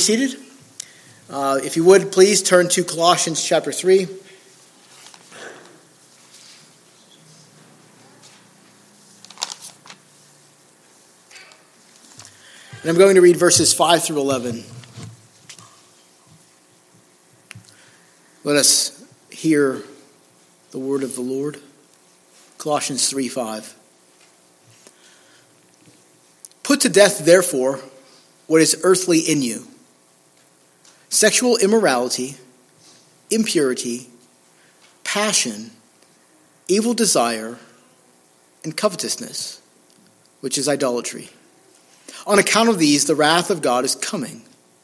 seated. If you would, please turn to Colossians chapter 3. And I'm going to read verses 5 through 11. Let us hear the word of the Lord. Colossians 3:5. Put to death, therefore, what is earthly in you: sexual immorality, impurity, passion, evil desire, and covetousness, which is idolatry. On account of these, the wrath of God is coming.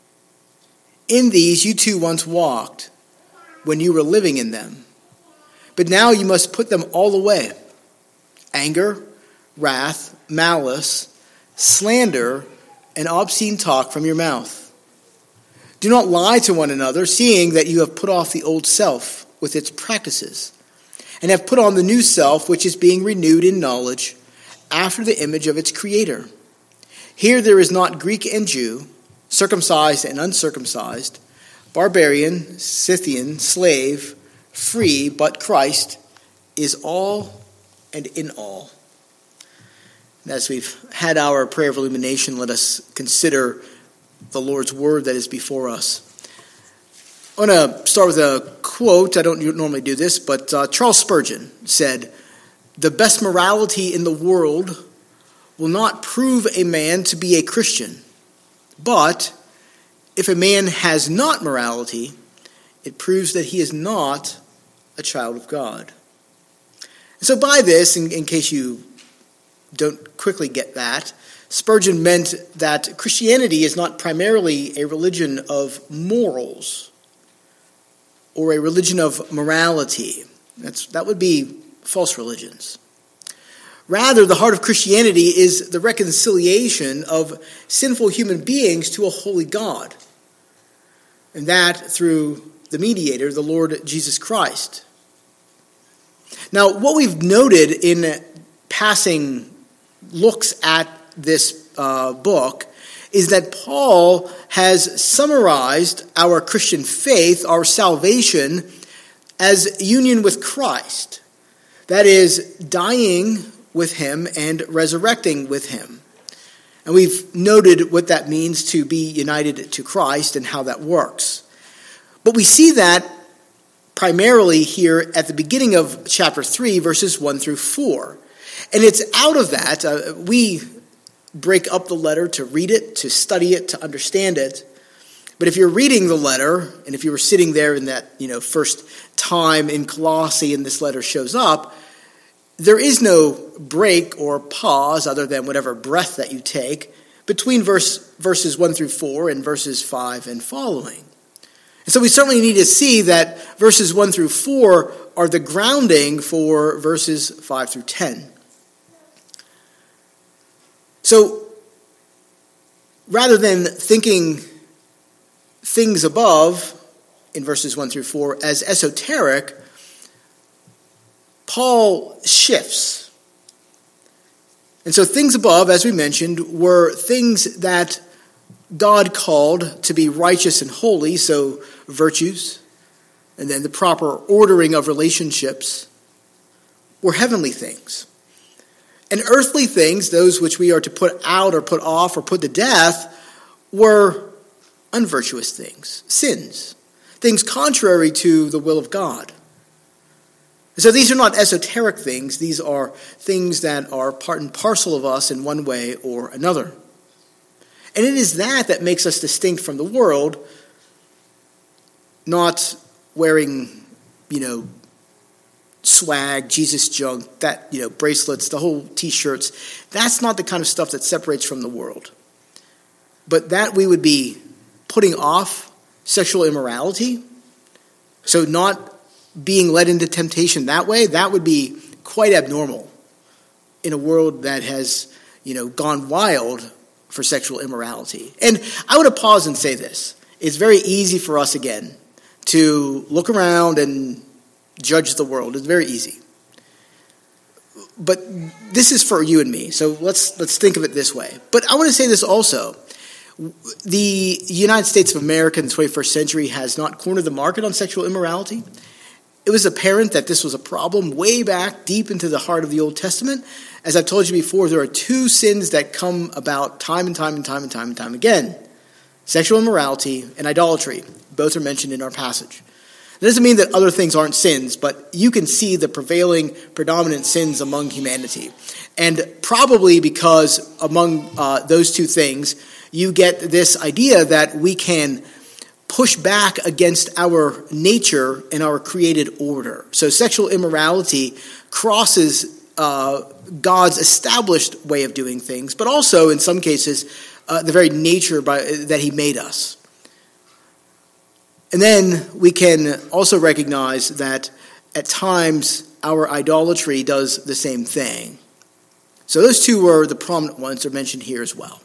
In these you too once walked when you were living in them. But now you must put them all away: anger, wrath, malice, slander, and obscene talk from your mouth. Do not lie to one another, seeing that you have put off the old self with its practices, and have put on the new self, which is being renewed in knowledge after the image of its creator. Here there is not Greek and Jew, circumcised and uncircumcised, barbarian, Scythian, slave, free, but Christ is all and in all. And as we've had our prayer of illumination, let us consider the Lord's word that is before us. I want to start with a quote. I don't normally do this, but Charles Spurgeon said, "The best morality in the world will not prove a man to be a Christian, but if a man has not morality, it proves that he is not a child of God." And so by this, in case you don't quickly get that, Spurgeon meant that Christianity is not primarily a religion of morals or a religion of morality. That would be false religions. Rather, the heart of Christianity is the reconciliation of sinful human beings to a holy God, and that through the mediator, the Lord Jesus Christ. Now, what we've noted in passing looks at this book is that Paul has summarized our Christian faith, our salvation, as union with Christ. That is, dying with him and resurrecting with him. And we've noted what that means to be united to Christ and how that works. But we see that primarily here at the beginning of chapter 3, verses 1 through 4. And it's out of that, we break up the letter to read it, to study it, to understand it. But if you're reading the letter, and if you were sitting there in that first time in Colossae and this letter shows up, there is no break or pause other than whatever breath that you take between verses 1 through 4 and verses 5 and following. And so we certainly need to see that verses 1 through 4 are the grounding for verses 5 through 10. So rather than thinking things above in verses 1 through 4 as esoteric, Paul shifts. And so things above, as we mentioned, were things that God called to be righteous and holy, so virtues, and then the proper ordering of relationships, were heavenly things. And earthly things, those which we are to put out or put off or put to death, were unvirtuous things, sins, things contrary to the will of God. So these are not esoteric things. These are things that are part and parcel of us in one way or another. And it is that makes us distinct from the world, not wearing, swag, Jesus junk, that, bracelets, the whole t-shirts. That's not the kind of stuff that separates from the world. But that we would be putting off sexual immorality, so not being led into temptation that way, that would be quite abnormal in a world that has, gone wild for sexual immorality. And I want to pause and say this. It's very easy for us, again, to look around and judge the world. It's very easy. But this is for you and me, so let's think of it this way. But I want to say this also. The United States of America in the 21st century has not cornered the market on sexual immorality. It was apparent that this was a problem way back deep into the heart of the Old Testament. As I've told you before, there are two sins that come about time and time again. Sexual immorality and idolatry. Both are mentioned in our passage. It doesn't mean that other things aren't sins, but you can see the prevailing, predominant sins among humanity. And probably because among those two things, you get this idea that we can push back against our nature and our created order. So sexual immorality crosses God's established way of doing things, but also in some cases the very nature that he made us. And then we can also recognize that at times our idolatry does the same thing. So those two were the prominent ones that are mentioned here as well.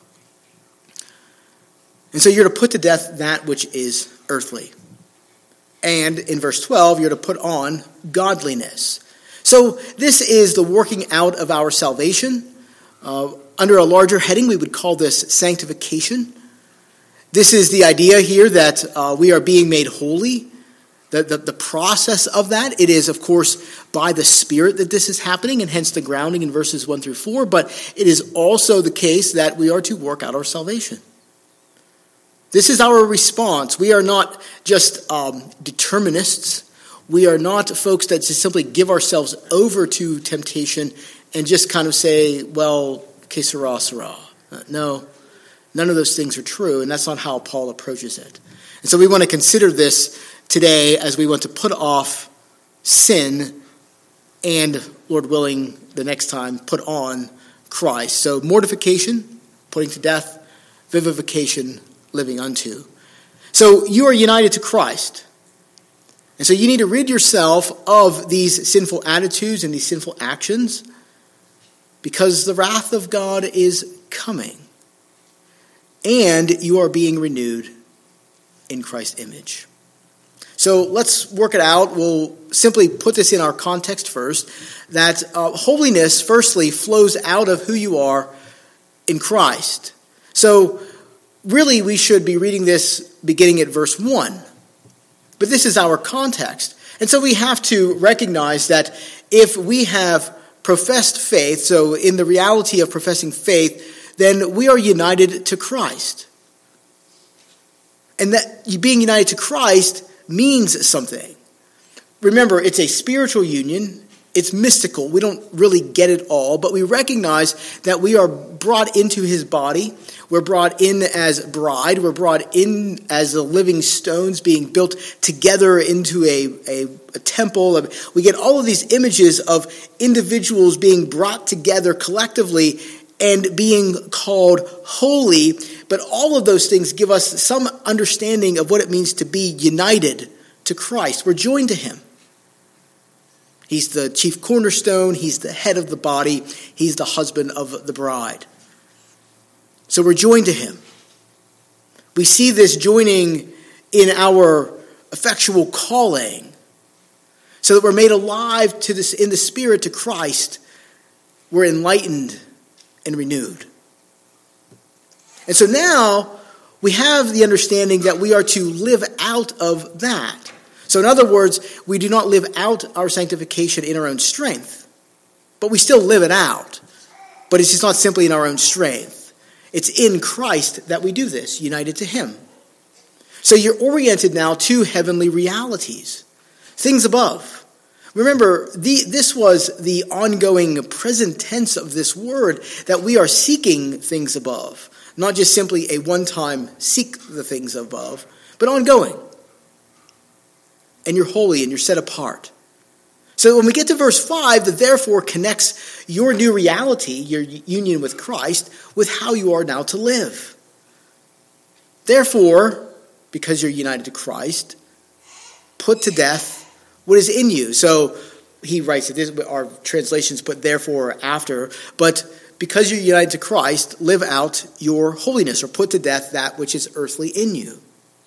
And so you're to put to death that which is earthly. And in verse 12, you're to put on godliness. So this is the working out of our salvation. Under a larger heading, we would call this sanctification. This is the idea here that we are being made holy. The process of that, it is, of course, by the Spirit that this is happening, and hence the grounding in verses 1 through 4. But it is also the case that we are to work out our salvation. This is our response. We are not just determinists. We are not folks that just simply give ourselves over to temptation and just kind of say, well, que sera, sera. No, none of those things are true, and that's not how Paul approaches it. And so we want to consider this today as we want to put off sin and, Lord willing, the next time, put on Christ. So mortification, putting to death, vivification, living unto. So you are united to Christ. And so you need to rid yourself of these sinful attitudes and these sinful actions because the wrath of God is coming. And you are being renewed in Christ's image. So let's work it out. We'll simply put this in our context first, that holiness, firstly, flows out of who you are in Christ. So really, we should be reading this beginning at verse 1. But this is our context. And so we have to recognize that if we have professed faith, so in the reality of professing faith, then we are united to Christ. And that being united to Christ means something. Remember, it's a spiritual union. It's mystical. We don't really get it all, but we recognize that we are brought into his body. We're brought in as bride. We're brought in as the living stones being built together into a temple. We get all of these images of individuals being brought together collectively and being called holy. But all of those things give us some understanding of what it means to be united to Christ. We're joined to him. He's the chief cornerstone. He's the head of the body. He's the husband of the bride. So we're joined to him. We see this joining in our effectual calling, so that we're made alive to this in the Spirit to Christ. We're enlightened and renewed. And so now we have the understanding that we are to live out of that. So in other words, we do not live out our sanctification in our own strength, but we still live it out. But it's just not simply in our own strength. It's in Christ that we do this, united to him. So you're oriented now to heavenly realities, things above. Remember, this was the ongoing present tense of this word, that we are seeking things above. Not just simply a one-time seek the things above, but ongoing. And you're holy and you're set apart. So when we get to verse 5, that therefore connects your new reality, your union with Christ, with how you are now to live. Therefore, because you're united to Christ, put to death what is in you. So he writes it, our translations put therefore after, but because you're united to Christ, live out your holiness, or put to death that which is earthly in you.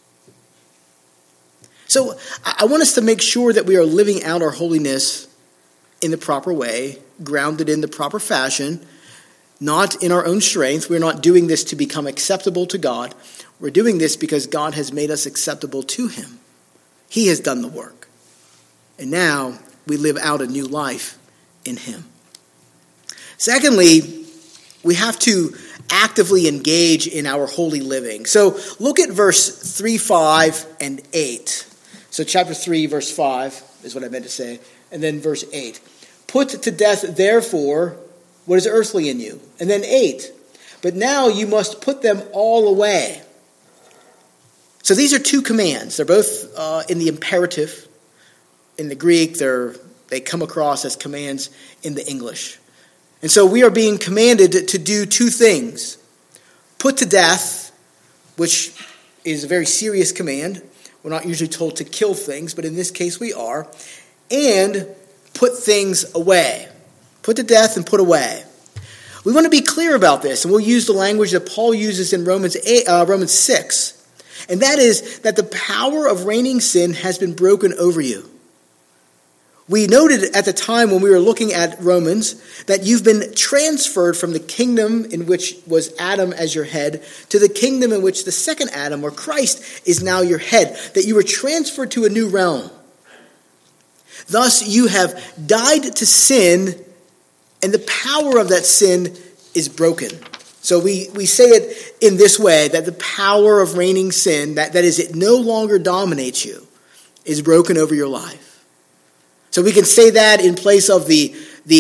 So I want us to make sure that we are living out our holiness in the proper way, grounded in the proper fashion, not in our own strength. We're not doing this to become acceptable to God. We're doing this because God has made us acceptable to him. He has done the work. And now we live out a new life in him. Secondly, we have to actively engage in our holy living. So look at verse 3, 5, and 8. So chapter 3, verse 5 is what I meant to say. And then verse 8. Put to death, therefore, what is earthly in you. And then 8. But now you must put them all away. So these are two commands. They're both in the imperative. In the Greek, they come across as commands in the English. And so we are being commanded to do two things. Put to death, which is a very serious command. We're not usually told to kill things, but in this case we are. And put things away. Put to death and put away. We want to be clear about this, and we'll use the language that Paul uses in Romans 6. And that is that the power of reigning sin has been broken over you. We noted at the time when we were looking at Romans that you've been transferred from the kingdom in which was Adam as your head to the kingdom in which the second Adam, or Christ, is now your head. That you were transferred to a new realm. Thus you have died to sin, and the power of that sin is broken. So we say it in this way, that the power of reigning sin, that is, it no longer dominates you, is broken over your life. So we can say that in place of the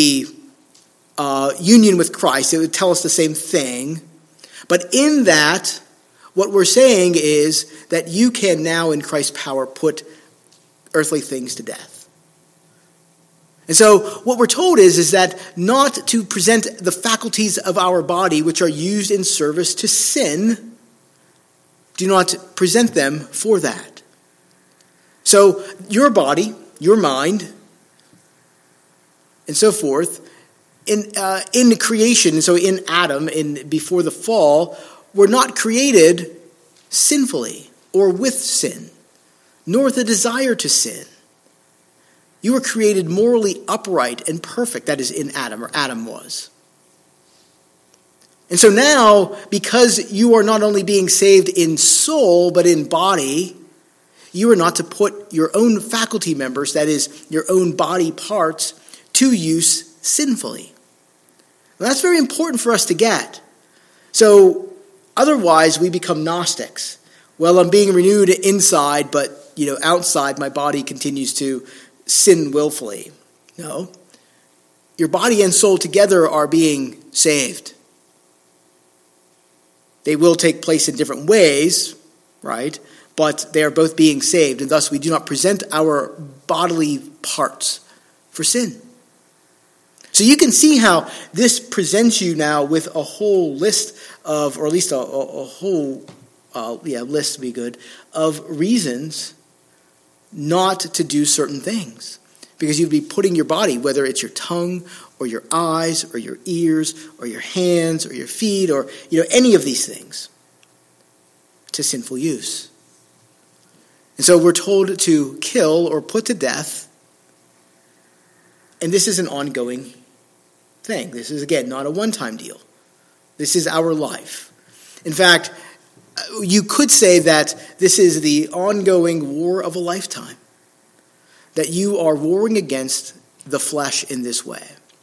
union with Christ. It would tell us the same thing. But in that, what we're saying is that you can now, in Christ's power, put earthly things to death. And so what we're told is that not to present the faculties of our body, which are used in service to sin, do not present them for that. So your body, your mind, and so forth, in creation, so in Adam, before the fall, were not created sinfully or with sin, nor with a desire to sin. You were created morally upright and perfect, that is in Adam, or Adam was. And so now, because you are not only being saved in soul, but in body, you are not to put your own faculty members, that is, your own body parts, to use sinfully. Well, that's very important for us to get. So otherwise we become Gnostics. Well, I'm being renewed inside, but outside my body continues to sin willfully. No. Your body and soul together are being saved. They will take place in different ways, right? But they are both being saved, and thus we do not present our bodily parts for sin. So you can see how this presents you now with a whole list of, or at least a whole list would be good, of reasons not to do certain things. Because you'd be putting your body, whether it's your tongue or your eyes or your ears or your hands or your feet or any of these things, to sinful use. And so we're told to kill or put to death. And this is an ongoing thing. This is, again, not a one-time deal. This is our life. In fact, you could say that this is the ongoing war of a lifetime. That you are warring against the flesh in this way.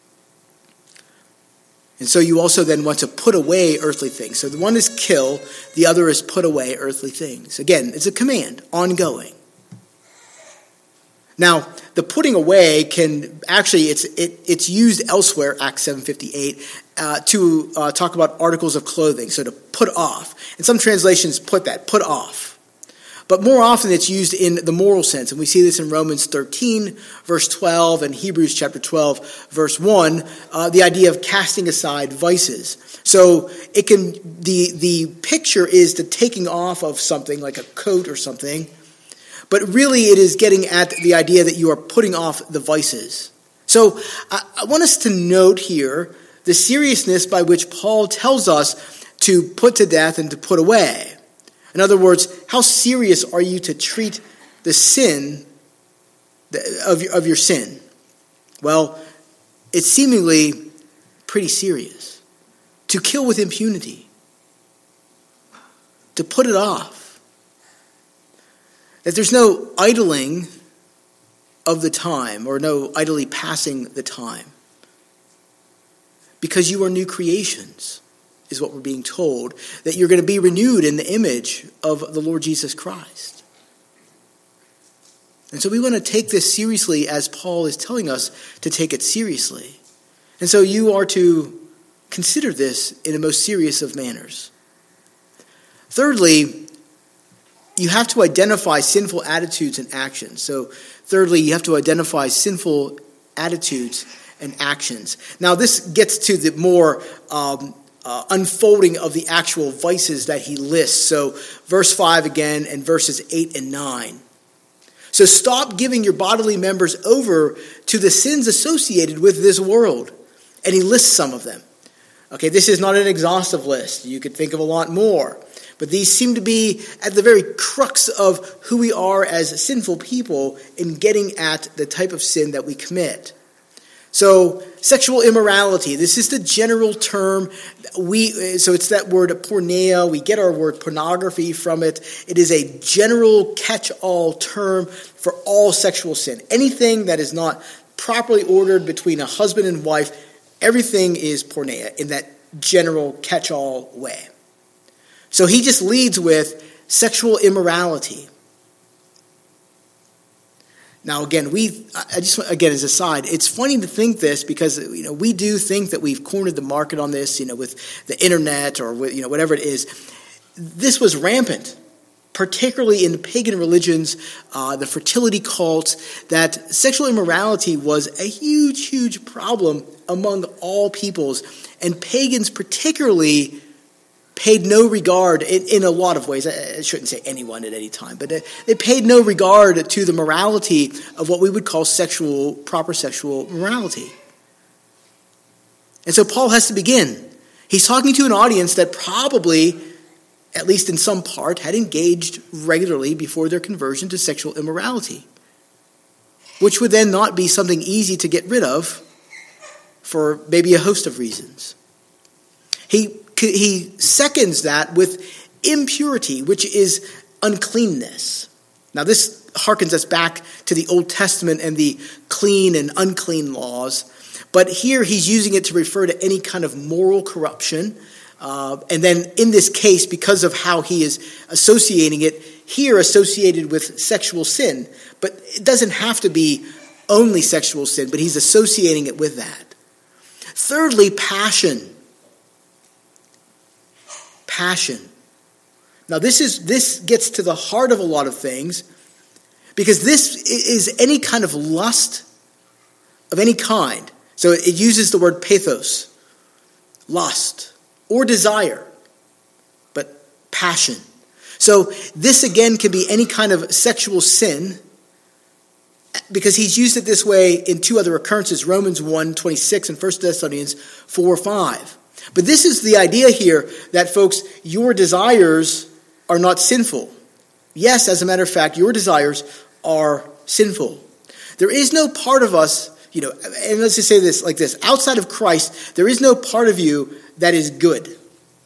And so you also then want to put away earthly things. So the one is kill, the other is put away earthly things. Again, it's a command, ongoing. Now, the putting away can actually, it's used elsewhere, Acts 7:58, to talk about articles of clothing, so to put off. And some translations put off. But more often it's used in the moral sense, and we see this in Romans 13, verse 12, and Hebrews chapter 12, verse 1, the idea of casting aside vices. So it can the picture is the taking off of something like a coat or something, but really it is getting at the idea that you are putting off the vices. So I want us to note here the seriousness by which Paul tells us to put to death and to put away. In other words, how serious are you to treat the sin of your sin? Well, it's seemingly pretty serious. to kill with impunity, to put it off. That there's no idling of the time or no idly passing the time. Because you are new creations, is what we're being told. That you're going to be renewed in the image of the Lord Jesus Christ. And so we want to take this seriously as Paul is telling us to take it seriously. And so you are to consider this in the most serious of manners. Thirdly, you have to identify sinful attitudes and actions. So thirdly, you have to identify sinful attitudes and actions. Now this gets to the more unfolding of the actual vices that he lists. So verse 5 again and verses 8 and 9. So stop giving your bodily members over to the sins associated with this world. And he lists some of them. Okay, this is not an exhaustive list. You could think of a lot more. But these seem to be at the very crux of who we are as sinful people in getting at the type of sin that we commit. So sexual immorality, this is the general term. So it's that word porneia. We get our word pornography from it. It is a general catch-all term for all sexual sin. Anything that is not properly ordered between a husband and wife, everything is porneia in that general catch-all way. So he just leads with sexual immorality. Now, again, as a side, it's funny to think this because, we do think that we've cornered the market on this, with the internet or with, whatever it is. This was rampant, particularly in the pagan religions, the fertility cults, that sexual immorality was a huge, huge problem among all peoples. And pagans particularly paid no regard in a lot of ways. I shouldn't say anyone at any time, but they paid no regard to the morality of what we would call proper sexual morality. And so Paul has to begin. He's talking to an audience that probably, at least in some part, had engaged regularly before their conversion to sexual immorality, which would then not be something easy to get rid of for maybe a host of reasons. He seconds that with impurity, which is uncleanness. Now this harkens us back to the Old Testament and the clean and unclean laws. But here he's using it to refer to any kind of moral corruption. And then in this case, because of how he is associating it, here associated with sexual sin. But it doesn't have to be only sexual sin, but he's associating it with that. Thirdly, passion. Passion. Now this gets to the heart of a lot of things, because this is any kind of lust of any kind. So it uses the word pathos, lust, or desire, but passion. So this again can be any kind of sexual sin, because he's used it this way in two other occurrences, Romans 1:26 and 1 Thessalonians 4:5. But this is the idea here that, folks, your desires are not sinful. Yes, as a matter of fact, your desires are sinful. There is no part of us, and let's just say this like this, outside of Christ, there is no part of you that is good.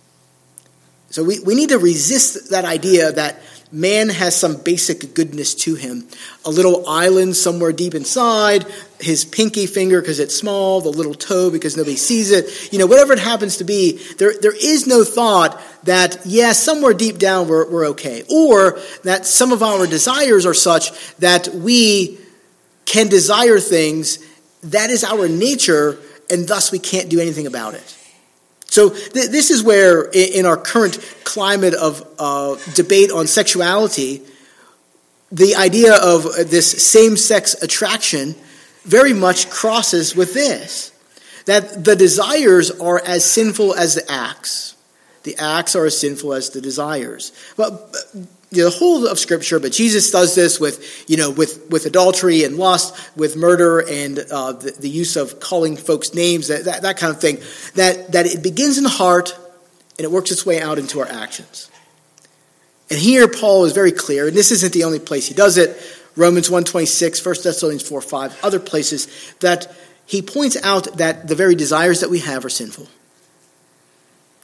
So we need to resist that idea that man has some basic goodness to him. A little island somewhere deep inside, his pinky finger because it's small, the little toe because nobody sees it. Whatever it happens to be, there is no thought that, somewhere deep down we're okay. Or that some of our desires are such that we can desire things. That is our nature, and thus we can't do anything about it. So this is where, in our current climate of debate on sexuality, the idea of this same-sex attraction very much crosses with this. That the desires are as sinful as the acts. The acts are as sinful as the desires. But the whole of Scripture, but Jesus does this with adultery and lust, with murder and the use of calling folks names, that kind of thing. That it begins in the heart and it works its way out into our actions. And here Paul is very clear, and this isn't the only place he does it. Romans 1:26, 1 Thessalonians 4:5, other places, that he points out that the very desires that we have are sinful.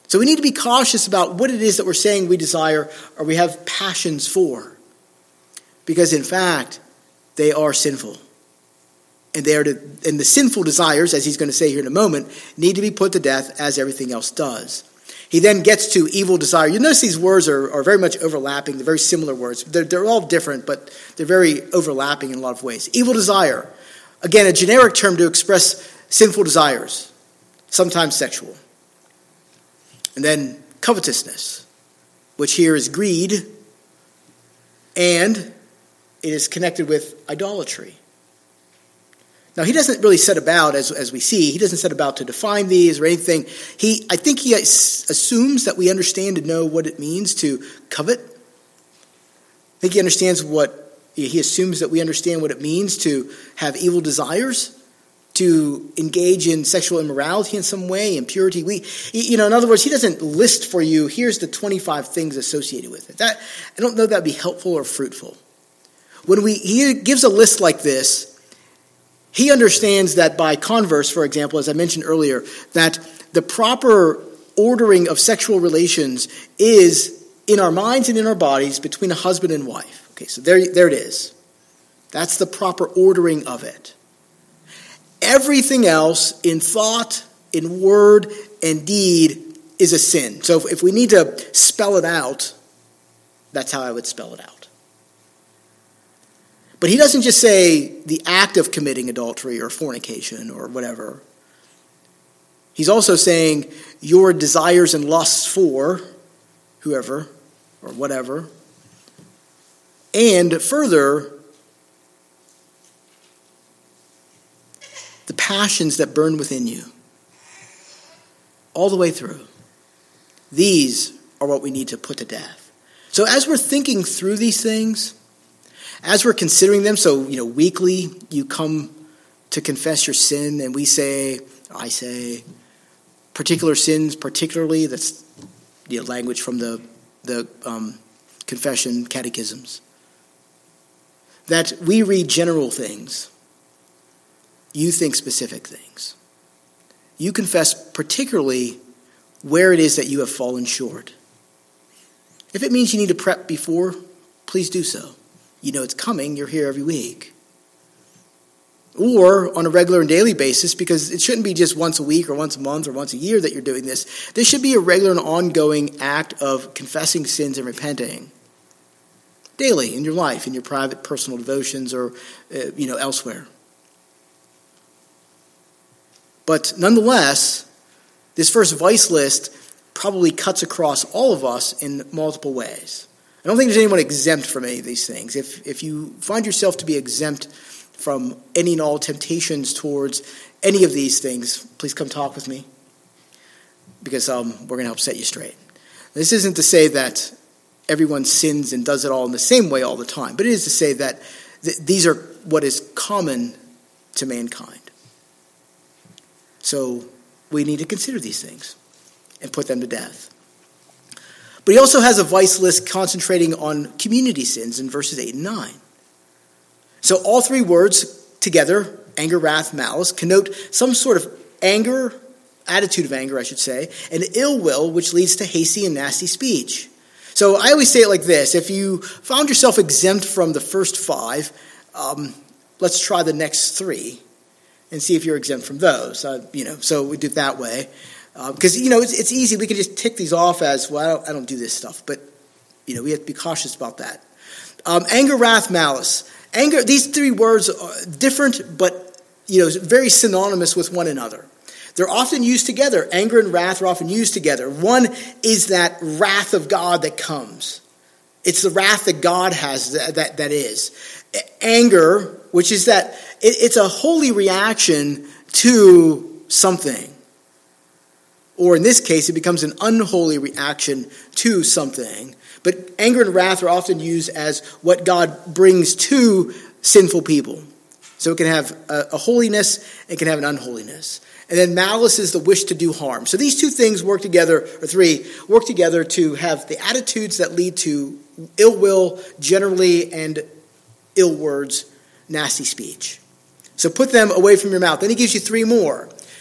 So we need to be cautious about what it is that we're saying we desire or we have passions for. Because in fact, they are sinful. And the sinful desires, as he's going to say here in a moment, need to be put to death as everything else does. He then gets to evil desire. You notice these words are very much overlapping. They're very similar words. They're all different, but they're very overlapping in a lot of ways. Evil desire. Again, a generic term to express sinful desires, sometimes sexual. And then covetousness, which here is greed, and it is connected with idolatry. Now, he doesn't really set about, as we see, he doesn't set about to define these or anything. I think he assumes that we understand and know what it means to covet. I think he assumes that we understand what it means to have evil desires, to engage in sexual immorality in some way, impurity. In other words, he doesn't list for you, here's the 25 things associated with it. I don't know that would be helpful or fruitful. When he gives a list like this, he understands that by converse, for example, as I mentioned earlier, that the proper ordering of sexual relations is in our minds and in our bodies between a husband and wife. Okay, so there it is. That's the proper ordering of it. Everything else in thought, in word, and deed is a sin. So if we need to spell it out, that's how I would spell it out. But he doesn't just say the act of committing adultery or fornication or whatever. He's also saying your desires and lusts for whoever or whatever. And further, the passions that burn within you. All the way through. These are what we need to put to death. So as we're thinking through these things, as we're considering them, so, weekly you come to confess your sin and I say, particular sins particularly, that's language from the confession catechisms, that we read general things. You think specific things. You confess particularly where it is that you have fallen short. If it means you need to prep before, please do so. You know it's coming. You're here every week. Or on a regular and daily basis, because it shouldn't be just once a week or once a month or once a year that you're doing this. This should be a regular and ongoing act of confessing sins and repenting. Daily in your life, in your private personal devotions or, elsewhere. But nonetheless, this first vice list probably cuts across all of us in multiple ways. I don't think there's anyone exempt from any of these things. If you find yourself to be exempt from any and all temptations towards any of these things, please come talk with me, because we're going to help set you straight. This isn't to say that everyone sins and does it all in the same way all the time, but it is to say that these are what is common to mankind. So we need to consider these things and put them to death. But he also has a vice list concentrating on community sins in verses 8 and 9. So all three words together, anger, wrath, malice, connote some sort of anger, attitude of anger, I should say, and ill will, which leads to hasty and nasty speech. So I always say it like this. If you found yourself exempt from the first 5, let's try the next 3 and see if you're exempt from those. So we do it that way. Because, it's easy. We can just tick these off as, well, I don't do this stuff. But, we have to be cautious about that. Anger, wrath, malice. Anger, these 3 words are different, but, very synonymous with one another. They're often used together. Anger and wrath are often used together. One is that wrath of God that comes. It's the wrath that God has that is. Anger, which is that it's a holy reaction to something. Or in this case, it becomes an unholy reaction to something. But anger and wrath are often used as what God brings to sinful people. So it can have a holiness, it can have an unholiness. And then malice is the wish to do harm. So these 2 things work together, or 3, work together to have the attitudes that lead to ill will generally and ill words, nasty speech. So put them away from your mouth. Then he gives you 3 more.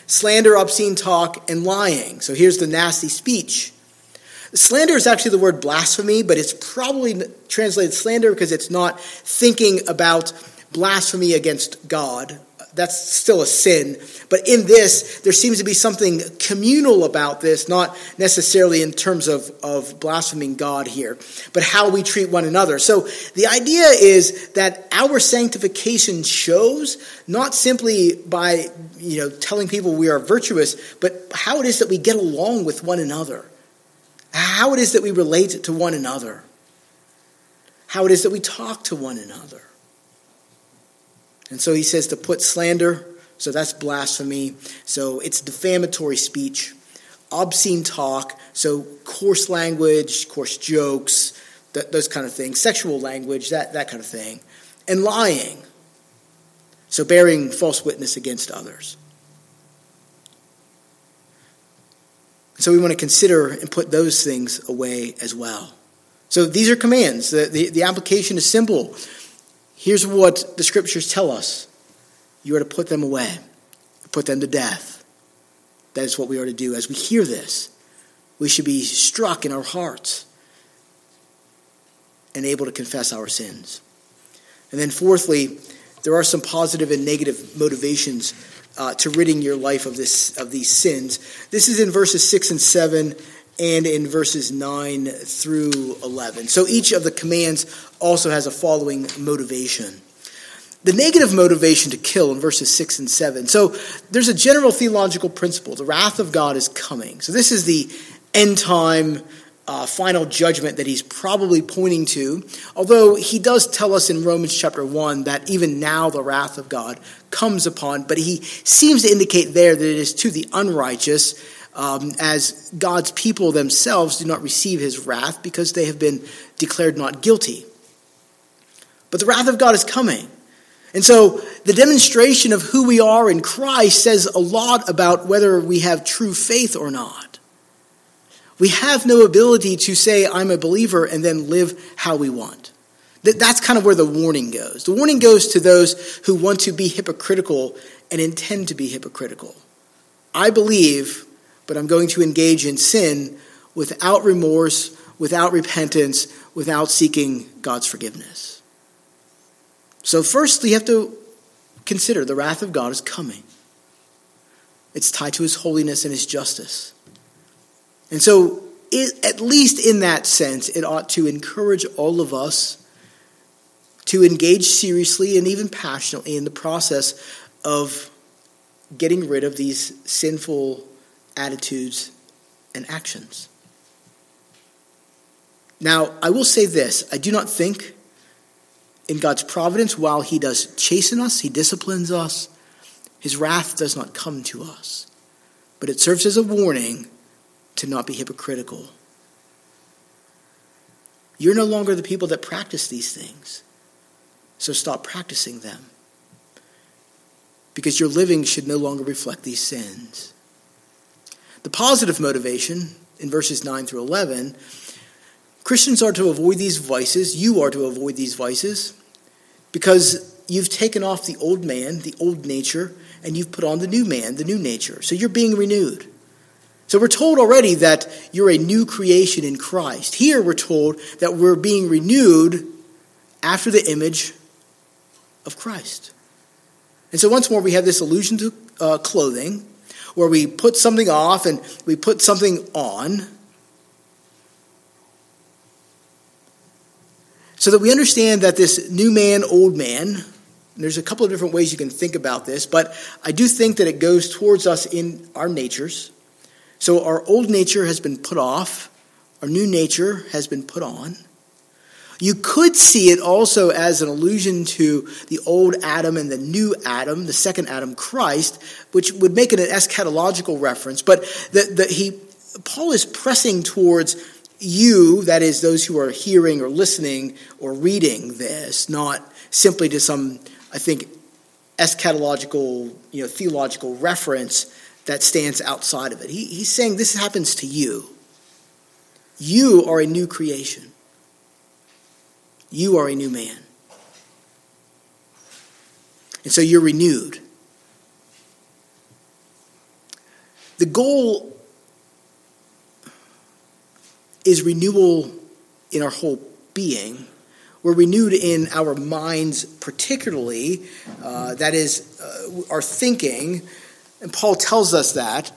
Slander, obscene talk, and lying. So here's the nasty speech. Slander is actually the word blasphemy, but it's probably translated slander because it's not thinking about blasphemy against God. That's still a sin. But in this, there seems to be something communal about this, not necessarily in terms of blaspheming God here, but how we treat one another. So the idea is that our sanctification shows not simply by telling people we are virtuous, but how it is that we get along with one another, how it is that we relate to one another, how it is that we talk to one another. And so he says to put slander, so that's blasphemy, so it's defamatory speech, obscene talk, so coarse language, coarse jokes, those kind of things, sexual language, that kind of thing, and lying, so bearing false witness against others. So we want to consider and put those things away as well. So these are commands. The application is simple. Here's what the scriptures tell us. You are to put them away, put them to death. That is what we are to do. As we hear this, we should be struck in our hearts and able to confess our sins. And then fourthly, there are some positive and negative motivations to ridding your life of these sins. This is in verses 6 and 7 and in verses 9 through 11. So each of the commands also has a following motivation. The negative motivation to kill in verses 6 and 7. So there's a general theological principle. The wrath of God is coming. So this is the end time final judgment that he's probably pointing to. Although he does tell us in Romans chapter 1 that even now the wrath of God comes upon. But he seems to indicate there that it is to the unrighteous, as God's people themselves do not receive his wrath because they have been declared not guilty. But the wrath of God is coming. And so the demonstration of who we are in Christ says a lot about whether we have true faith or not. We have no ability to say, I'm a believer, and then live how we want. That's kind of where the warning goes. The warning goes to those who want to be hypocritical and intend to be hypocritical. I believe, but I'm going to engage in sin without remorse, without repentance, without seeking God's forgiveness. So first, you have to consider the wrath of God is coming. It's tied to his holiness and his justice. And so, at least in that sense, it ought to encourage all of us to engage seriously and even passionately in the process of getting rid of these sinful attitudes and actions. Now, I will say this. I do not think in God's providence, while he does chasten us, he disciplines us, his wrath does not come to us. But it serves as a warning to not be hypocritical. You're no longer the people that practice these things. So stop practicing them. Because your living should no longer reflect these sins. The positive motivation in verses 9 through 11, Christians are to avoid these vices. You are to avoid these vices because you've taken off the old man, the old nature, and you've put on the new man, the new nature. So you're being renewed. So we're told already that you're a new creation in Christ. Here we're told that we're being renewed after the image of Christ. And so once more we have this allusion to clothing, where we put something off and we put something on, so that we understand that this new man, old man, and there's a couple of different ways you can think about this, but I do think that it goes towards us in our natures. So our old nature has been put off, our new nature has been put on. You could see it also as an allusion to the old Adam and the new Adam, the second Adam, Christ, which would make it an eschatological reference. But Paul is pressing towards you, that is, those who are hearing or listening or reading this, not simply to some, I think, eschatological, theological reference that stands outside of it. He's saying this happens to you. You are a new creation. You are a new man. And so you're renewed. The goal is renewal in our whole being. We're renewed in our minds particularly, that is, our thinking, and Paul tells us that.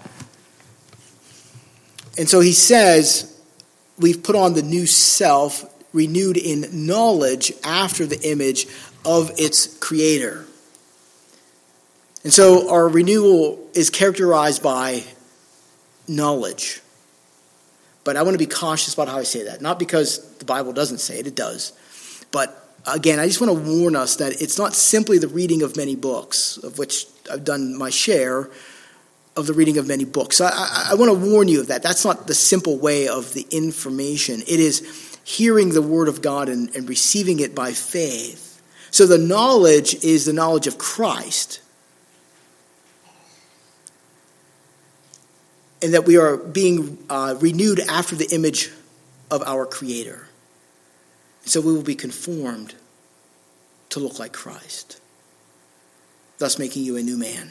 And so he says, we've put on the new self, renewed in knowledge after the image of its creator. And so our renewal is characterized by knowledge. But I want to be cautious about how I say that. Not because the Bible doesn't say it, it does. But again, I just want to warn us that it's not simply the reading of many books, of which I've done my share of the reading of many books. So I want to warn you of that. That's not the simple way of the information. It is hearing the word of God and receiving it by faith. So the knowledge is the knowledge of Christ. And that we are being renewed after the image of our Creator. So we will be conformed to look like Christ, thus making you a new man.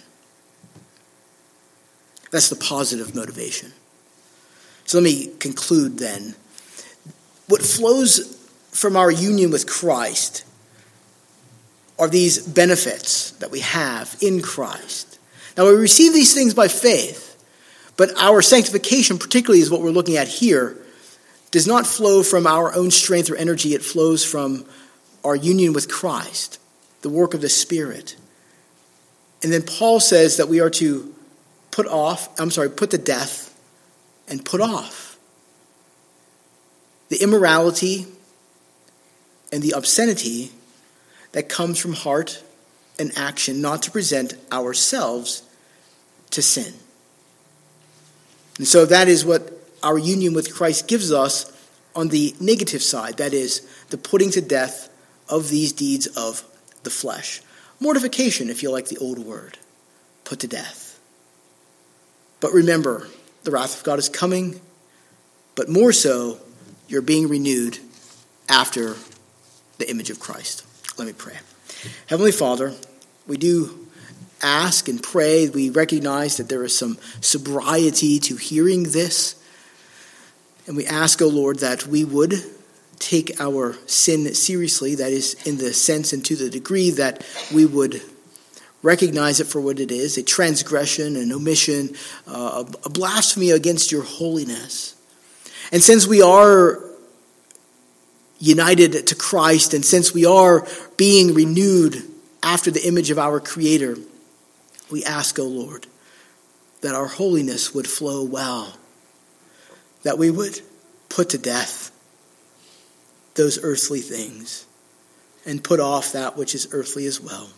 That's the positive motivation. So let me conclude then. What flows from our union with Christ are these benefits that we have in Christ. Now we receive these things by faith. But our sanctification, particularly is what we're looking at here, does not flow from our own strength or energy. It flows from our union with Christ, the work of the Spirit. And then Paul says that we are to put to death and put off the immorality and the obscenity that comes from heart and action, not to present ourselves to sin. And so that is what our union with Christ gives us on the negative side. That is, the putting to death of these deeds of the flesh. Mortification, if you like the old word. Put to death. But remember, the wrath of God is coming. But more so, you're being renewed after the image of Christ. Let me pray. Heavenly Father, we do ask and pray. We recognize that there is some sobriety to hearing this. And we ask, O Lord, that we would take our sin seriously. That is, in the sense and to the degree that we would recognize it for what it is, a transgression, an omission, a blasphemy against your holiness. And since we are united to Christ, and since we are being renewed after the image of our Creator, we ask, O Lord, that our holiness would flow well, that we would put to death those earthly things and put off that which is earthly as well,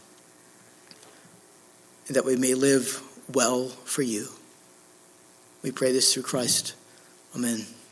and that we may live well for you. We pray this through Christ. Amen.